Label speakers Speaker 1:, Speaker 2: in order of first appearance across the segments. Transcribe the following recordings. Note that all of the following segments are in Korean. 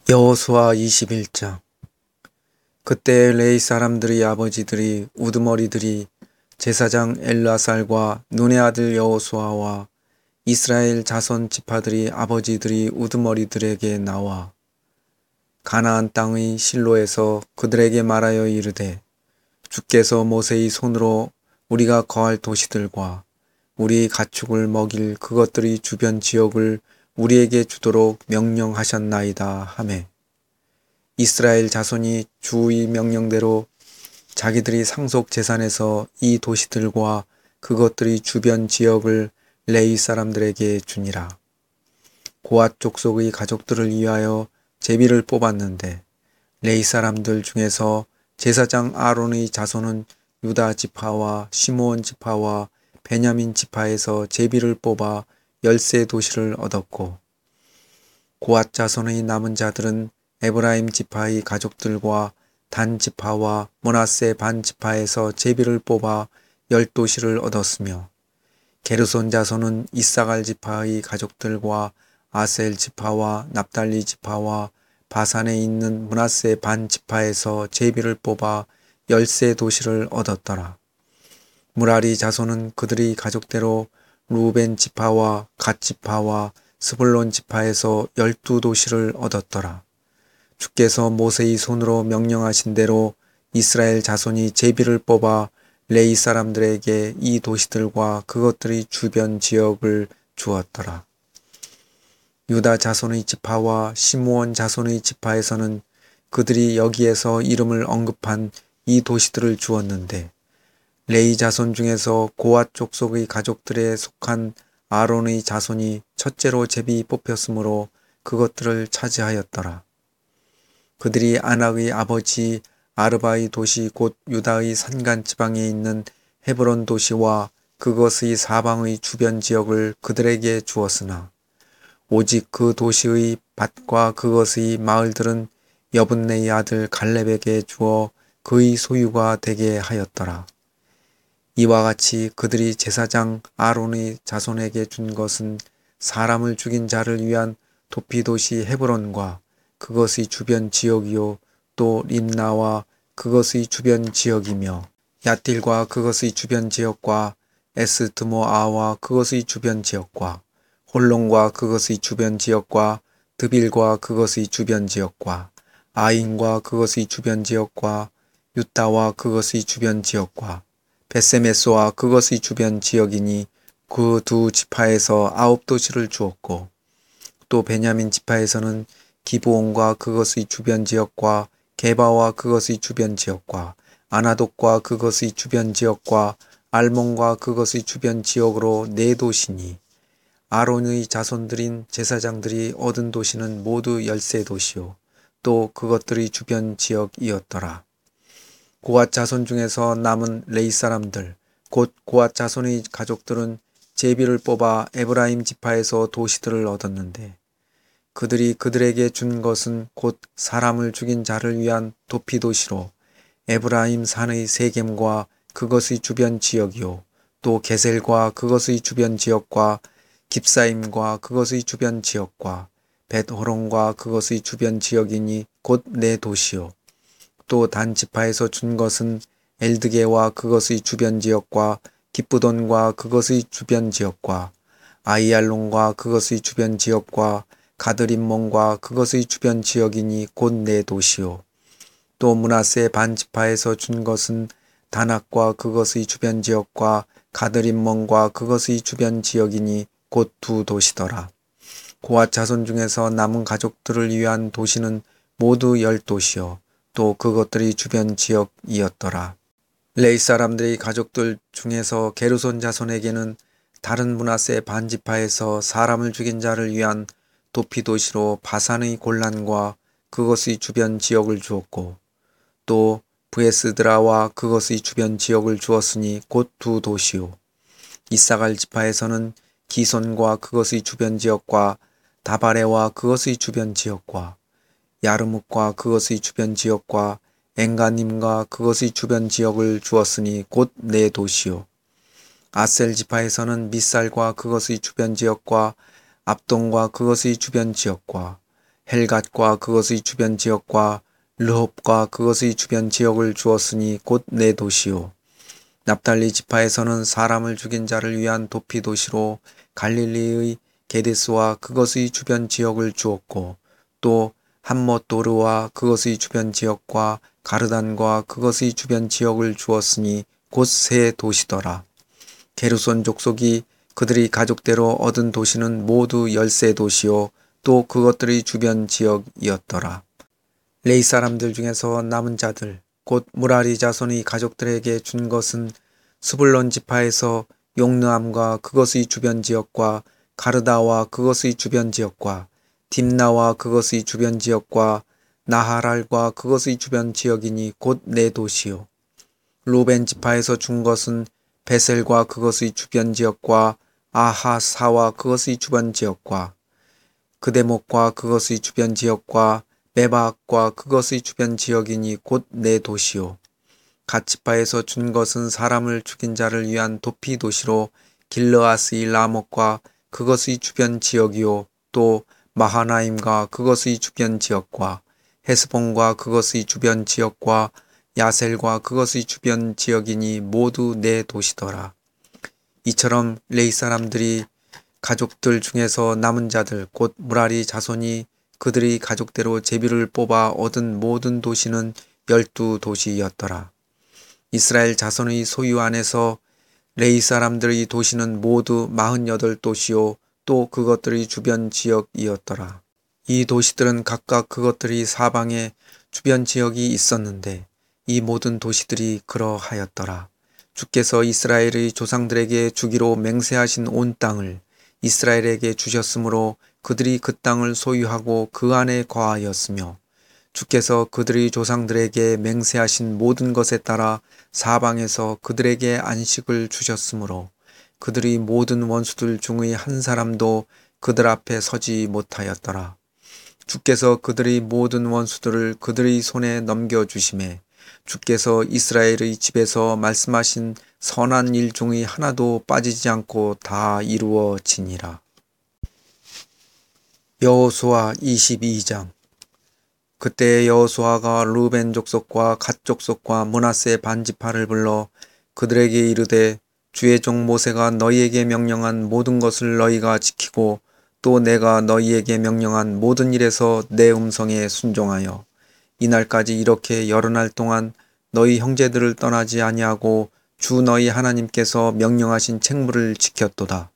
Speaker 1: 여호수아 21장. 그때 레위 사람들의 아버지들이 우두머리들이 제사장 엘르아살과 눈의 아들 여호수아와 이스라엘 자손 지파들이 아버지들이 우두머리들에게 나와 가나안 땅의 실로에서 그들에게 말하여 이르되, 주께서 모세의 손으로 우리가 거할 도시들과 우리 가축을 먹일 그것들의 주변 지역을 우리에게 주도록 명령하셨나이다 하매, 이스라엘 자손이 주의 명령대로 자기들이 상속 제산에서 이 도시들과 그것들의 주변 지역을 레위 사람들에게 주니라. 고앗 족속의 가족들을 위하여 제비를 뽑았는데, 레위 사람들 중에서 제사장 아론의 자손은 유다 지파와 시므온 지파와 베냐민 지파에서 제비를 뽑아 13 도시를 얻었고, 고앗 자손의 남은 자들은 에브라임 지파의 가족들과 단 지파와 므낫세 반 지파에서 제비를 뽑아 10도시를 얻었으며, 게르손 자손은 이사갈 지파의 가족들과 아셀 지파와 납달리 지파와 바산에 있는 므낫세 반 지파에서 제비를 뽑아 13 도시를 얻었더라. 무라리 자손은 그들의 가족대로 루벤 지파와 갓 지파와 스불론 지파에서 12 도시를 얻었더라. 주께서 모세의 손으로 명령하신 대로 이스라엘 자손이 제비를 뽑아 레위 사람들에게 이 도시들과 그것들의 주변 지역을 주었더라. 유다 자손의 지파와 시므온 자손의 지파에서는 그들이 여기에서 이름을 언급한 이 도시들을 주었는데, 레위 자손 중에서 고앗 족속의 가족들에 속한 아론의 자손이 첫째로 제비 뽑혔으므로 그것들을 차지하였더라. 그들이 아낙의 아버지 아르바의 도시 곧 유다의 산간 지방에 있는 헤브론 도시와 그것의 사방의 주변 지역을 그들에게 주었으나, 오직 그 도시의 밭과 그것의 마을들은 여분네의 아들 갈렙에게 주어 그의 소유가 되게 하였더라. 이와 같이 그들이 제사장 아론의 자손에게 준 것은 사람을 죽인 자를 위한 도피도시 헤브론과 그것의 주변 지역이요, 또 림나와 그것의 주변 지역이며, 야틸과 그것의 주변 지역과 에스드모아와 그것의 주변 지역과 홀론과 그것의 주변 지역과 드빌과 그것의 주변 지역과 아인과 그것의 주변 지역과 유타와 그것의 주변 지역과 베세메소와 그것의 주변 지역이니 그 두 지파에서 9도시를 주었고, 또 베냐민 지파에서는 기브온과 그것의 주변 지역과 게바와 그것의 주변 지역과 아나돗과 그것의 주변 지역과 알몬과 그것의 주변 지역으로 4도시니, 아론의 자손들인 제사장들이 얻은 도시는 모두 13도시요 또 그것들의 주변 지역이었더라. 고앗 자손 중에서 남은 레위 사람들 곧 고앗 자손의 가족들은 제비를 뽑아 에브라임 지파에서 도시들을 얻었는데, 그들이 그들에게 준 것은 곧 사람을 죽인 자를 위한 도피도시로 에브라임 산의 세겜과 그것의 주변 지역이요, 또 게셀과 그것의 주변 지역과 깁사임과 그것의 주변 지역과 벳호론과 그것의 주변 지역이니 곧 4도시요. 또 단 지파에서 준 것은 엘드게와 그것의 주변 지역과 기쁘돈과 그것의 주변 지역과 아이알론과 그것의 주변 지역과 가드림몬과 그것의 주변 지역이니 곧 4도시요. 또 므낫세 반 지파에서 준 것은 다낙과 그것의 주변 지역과 가드림몬과 그것의 주변 지역이니 곧 2도시더라. 고앗 자손 중에서 남은 가족들을 위한 도시는 모두 10도시요 또 그것들이 주변 지역이었더라. 레위 사람들의 가족들 중에서 게르손 자손에게는 다른 므낫세 반 지파에서 사람을 죽인 자를 위한 도피도시로 바산의 골란과 그것의 주변 지역을 주었고, 또 브에스드라와 그것의 주변 지역을 주었으니 곧 2도시요. 이사갈 지파에서는 기손과 그것의 주변 지역과 다바레와 그것의 주변 지역과 야르묵과 그것의 주변 지역과 엔가님과 그것의 주변 지역을 주었으니 곧 4도시요. 아셀 지파에서는 미살과 그것의 주변 지역과 압동과 그것의 주변 지역과 헬갓과 그것의 주변 지역과 르홉과 그것의 주변 지역을 주었으니 곧 네 도시요. 납달리 지파에서는 사람을 죽인 자를 위한 도피 도시로 갈릴리의 게데스와 그것의 주변 지역을 주었고 또 함못도르와 그것의 주변 지역과 가르단과 그것의 주변 지역을 주었으니 곧 세 도시더라. 게르손 족속이 그들이 가족대로 얻은 도시는 모두 13도시요 또 그것들의 주변 지역이었더라. 레위 사람들 중에서 남은 자들 곧 무라리 자손의 가족들에게 준 것은 스불론 지파에서 용르암과 그것의 주변 지역과 가르다와 그것의 주변 지역과 딥나와 그것의 주변 지역과 나하랄과 그것의 주변 지역이니 곧 네 도시요. 루벤 지파에서 준 것은 베셀과 그것의 주변 지역과 아하사와 그것의 주변 지역과 그데목과 그것의 주변 지역과 메바악과 그것의 주변 지역이니 곧 네 도시요. 갓 지파에서 준 것은 사람을 죽인 자를 위한 도피 도시로 길르아스의 라목과 그것의 주변 지역이요 또 마하나임과 그것의 주변 지역과 헤스본과 그것의 주변 지역과 야셀과 그것의 주변 지역이니 모두 네 도시더라. 이처럼 레위 사람들이 가족들 중에서 남은 자들 곧 무라리 자손이 그들의 가족대로 제비를 뽑아 얻은 모든 도시는 12도시였더라. 이스라엘 자손의 소유 안에서 레위 사람들의 도시는 모두 48도시요 또 그것들의 주변 지역이었더라. 이 도시들은 각각 그것들이 사방에 주변 지역이 있었는데 이 모든 도시들이 그러하였더라. 주께서 이스라엘의 조상들에게 주기로 맹세하신 온 땅을 이스라엘에게 주셨으므로 그들이 그 땅을 소유하고 그 안에 거하였으며 주께서 그들의 조상들에게 맹세하신 모든 것에 따라 사방에서 그들에게 안식을 주셨으므로 그들의 모든 원수들 중의 한 사람도 그들 앞에 서지 못하였더라. 주께서 그들의 모든 원수들을 그들의 손에 넘겨주심에 주께서 이스라엘의 집에서 말씀하신 선한 일 중의 하나도 빠지지 않고 다 이루어지니라. 여호수아 22장. 그때 여호수아가 루벤 족속과 갓 족속과 므낫세 반지파를 불러 그들에게 이르되 주의 종 모세가 너희에게 명령한 모든 것을 너희가 지키고 또 내가 너희에게 명령한 모든 일에서 내 음성에 순종하여 이날까지 이렇게 여러 날 동안 너희 형제들을 떠나지 아니하고 주 너희 하나님께서 명령하신 책무를 지켰도다.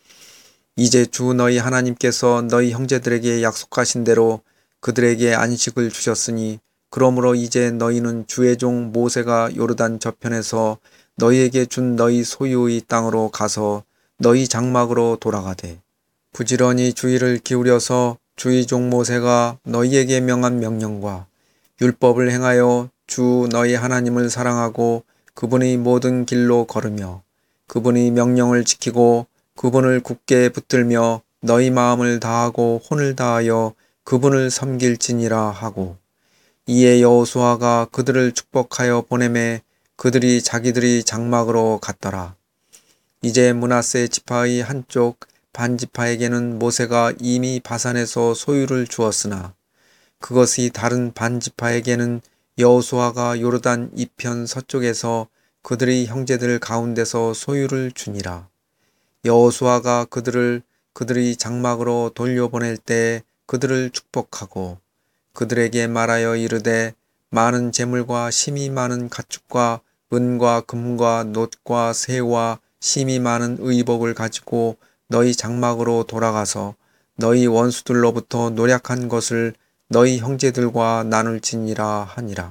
Speaker 1: 이제 주 너희 하나님께서 너희 형제들에게 약속하신 대로 그들에게 안식을 주셨으니 그러므로 이제 너희는 주의 종 모세가 요르단 저편에서 너희에게 준 너희 소유의 땅으로 가서 너희 장막으로 돌아가되 부지런히 주의를 기울여서 주의 종 모세가 너희에게 명한 명령과 율법을 행하여 주 너희 하나님을 사랑하고 그분의 모든 길로 걸으며 그분의 명령을 지키고 그분을 굳게 붙들며 너희 마음을 다하고 혼을 다하여 그분을 섬길지니라 하고 이에 여호수아가 그들을 축복하여 보내매 그들이 자기들이 장막으로 갔더라. 이제 므낫세 지파의 한쪽 반지파에게는 모세가 이미 바산에서 소유를 주었으나 그것이 다른 반지파에게는 여호수아가 요르단 이편 서쪽에서 그들의 형제들 가운데서 소유를 주니라. 여호수아가 그들을 그들의 장막으로 돌려보낼 때 그들을 축복하고 그들에게 말하여 이르되 많은 재물과 심이 많은 가축과 은과 금과 놋과 새와 심이 많은 의복을 가지고 너희 장막으로 돌아가서 너희 원수들로부터 노략한 것을 너희 형제들과 나눌지니라 하니라.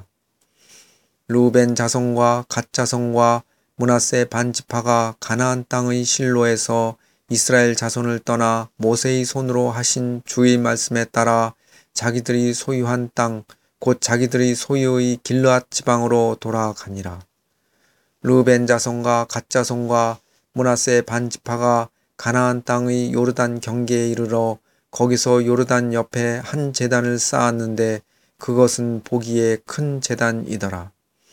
Speaker 1: 루벤 자손과 갓 자손과 므낫세 반지파가 가나안 땅의 실로에서 이스라엘 자손을 떠나 모세의 손으로 하신 주의 말씀에 따라 자기들이 소유한 땅 곧 자기들의 소유의 길르앗 지방으로 돌아가니라. 루벤 자손과 갓 자손과 므낫세 반지파가 가나안 땅의 요르단 경계에 이르러 거기서 요르단 옆에 한 제단을 쌓았는데 그것은 보기에 큰 제단이더라.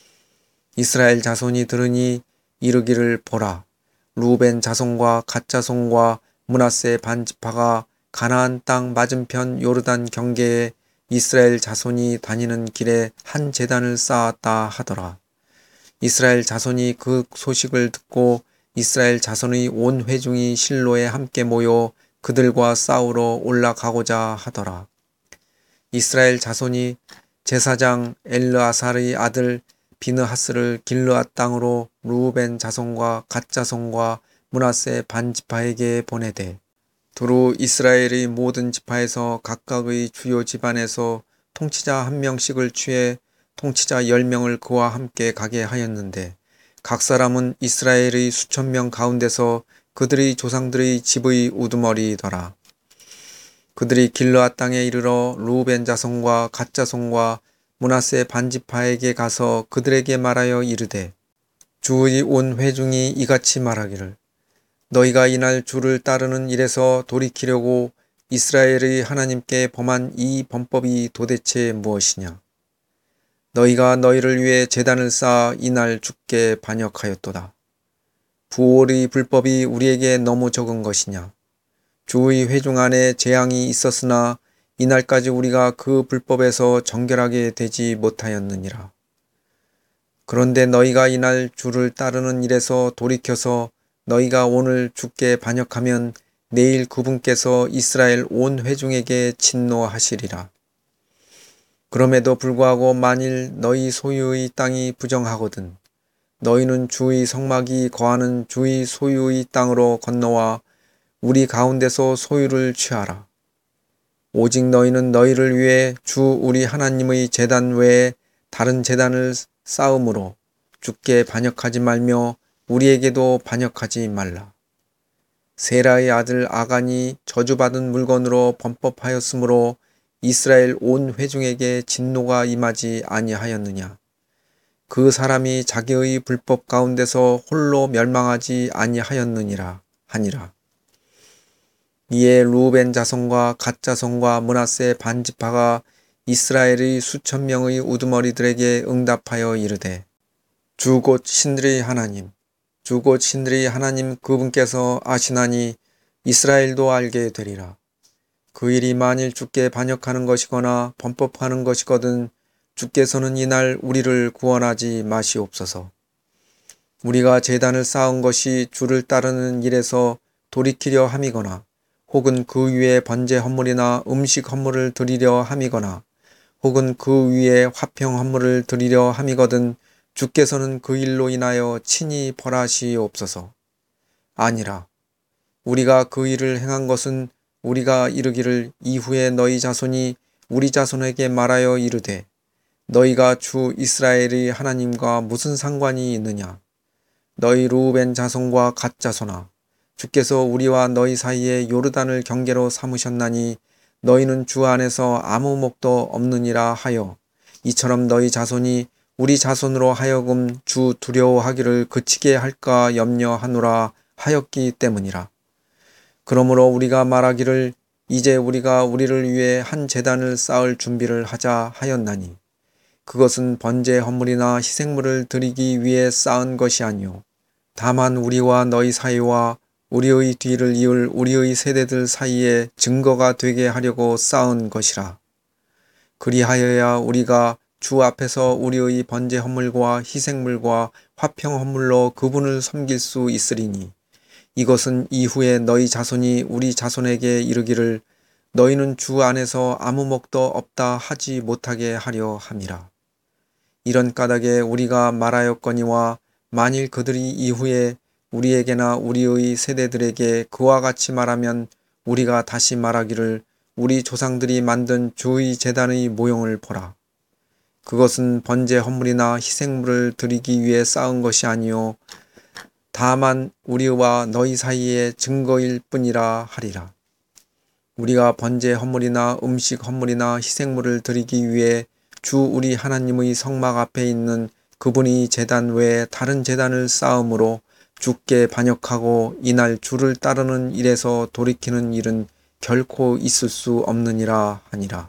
Speaker 1: 이스라엘 자손이 들으니 이르기를 보라. 루벤 자손과 갓 자손과 므낫세 반지파가 가나안 땅 맞은편 요르단 경계에 이스라엘 자손이 다니는 길에 한 제단을 쌓았다 하더라. 이스라엘 자손이 그 소식을 듣고 이스라엘 자손의 온 회중이 실로에 함께 모여 그들과 싸우러 올라가고자 하더라. 이스라엘 자손이 제사장 엘르아살의 아들 비느하스를 길르앗 땅으로 루벤 자손과 갓 자손과 므낫세 반 지파에게 보내되 두루 이스라엘의 모든 지파에서 각각의 주요 집안에서 통치자 한 명씩을 취해 통치자 10명을 그와 함께 가게 하였는데 각 사람은 이스라엘의 수천 명 가운데서 그들의 조상들의 집의 우두머리더라. 그들이 길르앗 땅에 이르러 루벤 자손과 갓 자손과 므낫세 반 지파에게 가서 그들에게 말하여 이르되 주의 온 회중이 이같이 말하기를 너희가 이날 주를 따르는 일에서 돌이키려고 이스라엘의 하나님께 범한 이 범법이 도대체 무엇이냐? 너희가 너희를 위해 제단을 쌓아 이날 주께 반역하였도다. 부올의 불법이 우리에게 너무 적은 것이냐? 주의 회중 안에 재앙이 있었으나 이날까지 우리가 그 불법에서 정결하게 되지 못하였느니라. 그런데 너희가 이날 주를 따르는 일에서 돌이켜서 너희가 오늘 주께 반역하면 내일 그분께서 이스라엘 온 회중에게 진노하시리라. 그럼에도 불구하고 만일 너희 소유의 땅이 부정하거든 너희는 주의 성막이 거하는 주의 소유의 땅으로 건너와 우리 가운데서 소유를 취하라. 오직 너희는 너희를 위해 주 우리 하나님의 제단 외에 다른 제단을 쌓음으로 주께 반역하지 말며 우리에게도 반역하지 말라. 세라의 아들 아간이 저주받은 물건으로 범법하였으므로 이스라엘 온 회중에게 진노가 임하지 아니하였느냐. 그 사람이 자기의 불법 가운데서 홀로 멸망하지 아니하였느니라 하니라. 이에 루벤 자손과 갓 자손과 므낫세 반 지파가 이스라엘의 수천 명의 우두머리들에게 응답하여 이르되 주 곧 신들의 하나님 주 곧 신들의 하나님 그분께서 아시나니 이스라엘도 알게 되리라. 그 일이 만일 주께 반역하는 것이거나 범법하는 것이거든 주께서는 이날 우리를 구원하지 마시옵소서. 우리가 제단을 쌓은 것이 주를 따르는 일에서 돌이키려 함이거나 혹은 그 위에 번제 헌물이나 음식 헌물을 드리려 함이거나 혹은 그 위에 화평 헌물을 드리려 함이거든 주께서는 그 일로 인하여 친히 벌하시옵소서. 아니라 우리가 그 일을 행한 것은 우리가 이르기를 이후에 너희 자손이 우리 자손에게 말하여 이르되 너희가 주 이스라엘의 하나님과 무슨 상관이 있느냐? 너희 루벤 자손과 갓 자손아 주께서 우리와 너희 사이에 요르단을 경계로 삼으셨나니 너희는 주 안에서 아무 목도 없느니라 하여 이처럼 너희 자손이 우리 자손으로 하여금 주 두려워하기를 그치게 할까 염려하노라 하였기 때문이라. 그러므로 우리가 말하기를 이제 우리가 우리를 위해 한 제단을 쌓을 준비를 하자 하였나니 그것은 번제 헌물이나 희생물을 드리기 위해 쌓은 것이 아니요 다만 우리와 너희 사이와 우리의 뒤를 이을 우리의 세대들 사이에 증거가 되게 하려고 쌓은 것이라. 그리하여야 우리가 주 앞에서 우리의 번제 헌물과 희생물과 화평 헌물로 그분을 섬길 수 있으리니 이것은 이후에 너희 자손이 우리 자손에게 이르기를 너희는 주 안에서 아무 목도 없다 하지 못하게 하려 함이라. 이런 까닭에 우리가 말하였거니와 만일 그들이 이후에 우리에게나 우리의 세대들에게 그와 같이 말하면 우리가 다시 말하기를 우리 조상들이 만든 주의 제단의 모형을 보라. 그것은 번제 헌물이나 희생물을 드리기 위해 쌓은 것이 아니요 다만 우리와 너희 사이의 증거일 뿐이라 하리라. 우리가 번제 헌물이나 음식 헌물이나 희생물을 드리기 위해 주 우리 하나님의 성막 앞에 있는 그분이 제단 외에 다른 제단을 쌓음으로 주께 반역하고 이날 주를 따르는 일에서 돌이키는 일은 결코 있을 수 없느니라 하니라.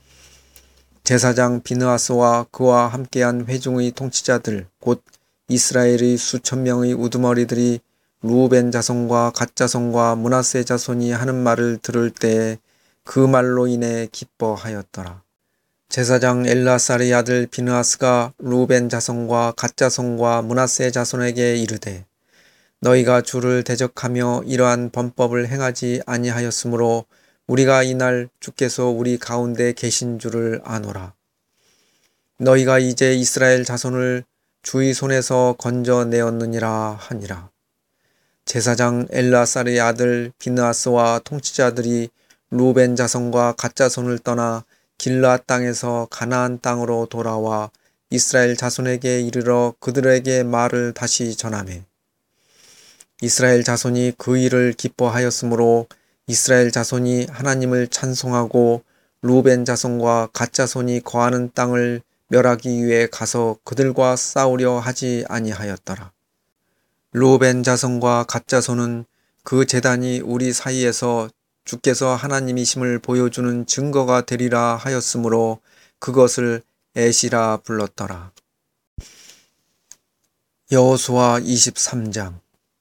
Speaker 1: 제사장 비느하스와 그와 함께한 회중의 통치자들 곧 이스라엘의 수천 명의 우두머리들이 루벤 자손과 갓 자손과 므낫세 자손이 하는 말을 들을 때에 그 말로 인해 기뻐하였더라. 제사장 엘르아살의 아들 비느하스가 루벤 자손과 갓 자손과 므낫세 자손에게 이르되 너희가 주를 대적하며 이러한 범법을 행하지 아니하였으므로 우리가 이날 주께서 우리 가운데 계신 줄을 아노라. 너희가 이제 이스라엘 자손을 주의 손에서 건져내었느니라 하니라. 제사장 엘르아살의 아들 비느하스와 통치자들이 루벤 자손과 갓 자손을 떠나 길르앗 땅에서 가나안 땅으로 돌아와 이스라엘 자손에게 이르러 그들에게 말을 다시 전하매 이스라엘 자손이 그 일을 기뻐하였으므로 이스라엘 자손이 하나님을 찬송하고 루벤 자손과 갓 자손이 거하는 땅을 멸하기 위해 가서 그들과 싸우려 하지 아니하였더라. 루벤 자손과 갓 자손은 그 제단이 우리 사이에서 주께서 하나님이심을 보여주는 증거가 되리라 하였으므로 그것을 에시라 불렀더라. 여호수아 23장.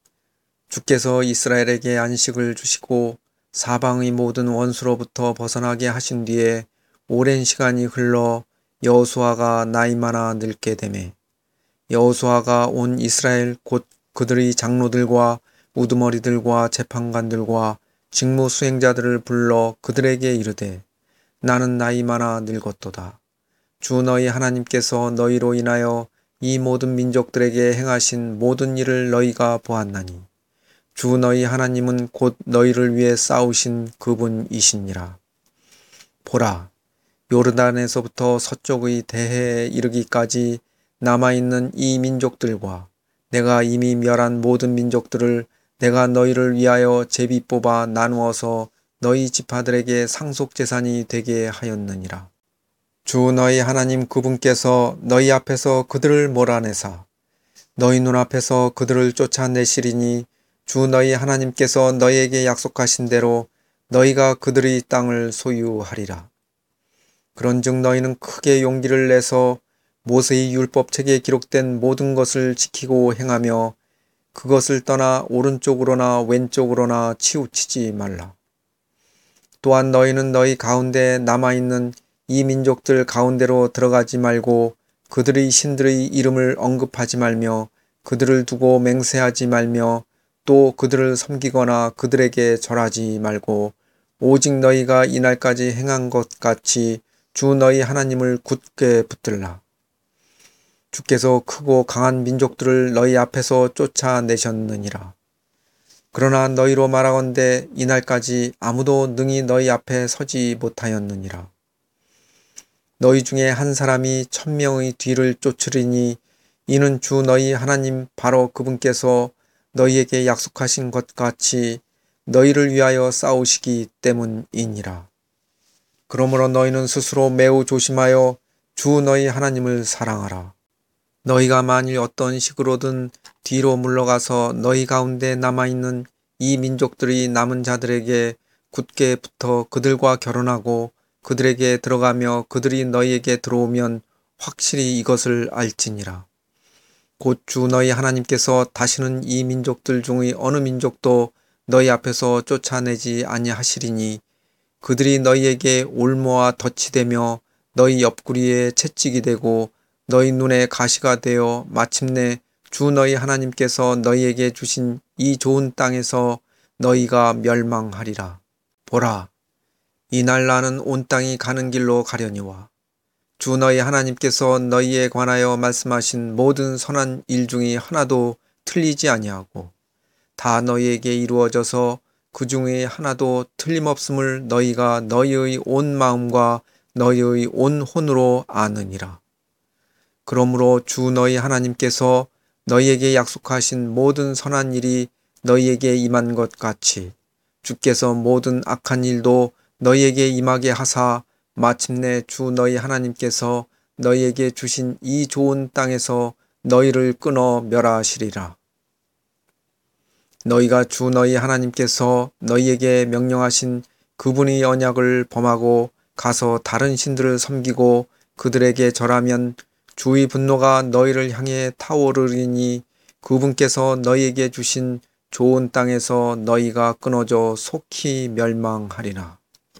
Speaker 1: 주께서 이스라엘에게 안식을 주시고 사방의 모든 원수로부터 벗어나게 하신 뒤에 오랜 시간이 흘러 여호수아가 나이 많아 늙게 되매 여호수아가 온 이스라엘 곧 그들의 장로들과 우두머리들과 재판관들과 직무 수행자들을 불러 그들에게 이르되 나는 나이 많아 늙었도다. 주 너희 하나님께서 너희로 인하여 이 모든 민족들에게 행하신 모든 일을 너희가 보았나니 주 너희 하나님은 곧 너희를 위해 싸우신 그분이시니라. 보라, 요르단에서부터 서쪽의 대해에 이르기까지 남아있는 이 민족들과 내가 이미 멸한 모든 민족들을 내가 너희를 위하여 제비 뽑아 나누어서 너희 지파들에게 상속재산이 되게 하였느니라. 주 너희 하나님 그분께서 너희 앞에서 그들을 몰아내사 너희 눈앞에서 그들을 쫓아내시리니 주 너희 하나님께서 너희에게 약속하신 대로 너희가 그들의 땅을 소유하리라. 그런즉 너희는 크게 용기를 내서 모세의 율법책에 기록된 모든 것을 지키고 행하며 그것을 떠나 오른쪽으로나 왼쪽으로나 치우치지 말라. 또한 너희는 너희 가운데 남아있는 이 민족들 가운데로 들어가지 말고 그들의 신들의 이름을 언급하지 말며 그들을 두고 맹세하지 말며 또 그들을 섬기거나 그들에게 절하지 말고 오직 너희가 이날까지 행한 것 같이 주 너희 하나님을 굳게 붙들라. 주께서 크고 강한 민족들을 너희 앞에서 쫓아내셨느니라. 그러나 너희로 말하건대 이날까지 아무도 능히 너희 앞에 서지 못하였느니라. 너희 중에 한 사람이 1000명의 뒤를 쫓으리니 이는 주 너희 하나님 바로 그분께서 너희에게 약속하신 것 같이 너희를 위하여 싸우시기 때문이니라. 그러므로 너희는 스스로 매우 조심하여 주 너희 하나님을 사랑하라. 너희가 만일 어떤 식으로든 뒤로 물러가서 너희 가운데 남아있는 이 민족들이 남은 자들에게 굳게 붙어 그들과 결혼하고 그들에게 들어가며 그들이 너희에게 들어오면 확실히 이것을 알지니라. 곧 주 너희 하나님께서 다시는 이 민족들 중의 어느 민족도 너희 앞에서 쫓아내지 아니하시리니 그들이 너희에게 올무와 덫이 되며 너희 옆구리에 채찍이 되고 너희 눈에 가시가 되어 마침내 주 너희 하나님께서 너희에게 주신 이 좋은 땅에서 너희가 멸망하리라. 보라, 이날 나는 온 땅이 가는 길로 가려니와 주 너희 하나님께서 너희에 관하여 말씀하신 모든 선한 일 중에 하나도 틀리지 아니하고 다 너희에게 이루어져서 그 중에 하나도 틀림없음을 너희가 너희의 온 마음과 너희의 온 혼으로 아느니라. 그러므로 주 너희 하나님께서 너희에게 약속하신 모든 선한 일이 너희에게 임한 것 같이 주께서 모든 악한 일도 너희에게 임하게 하사 마침내 주 너희 하나님께서 너희에게 주신 이 좋은 땅에서 너희를 끊어 멸하시리라. 너희가 주 너희 하나님께서 너희에게 명령하신 그분의 언약을 범하고 가서 다른 신들을 섬기고 그들에게 절하면 주의 분노가 너희를 향해 타오르리니 그분께서 너희에게 주신 좋은 땅에서 너희가 끊어져 속히 멸망하리라.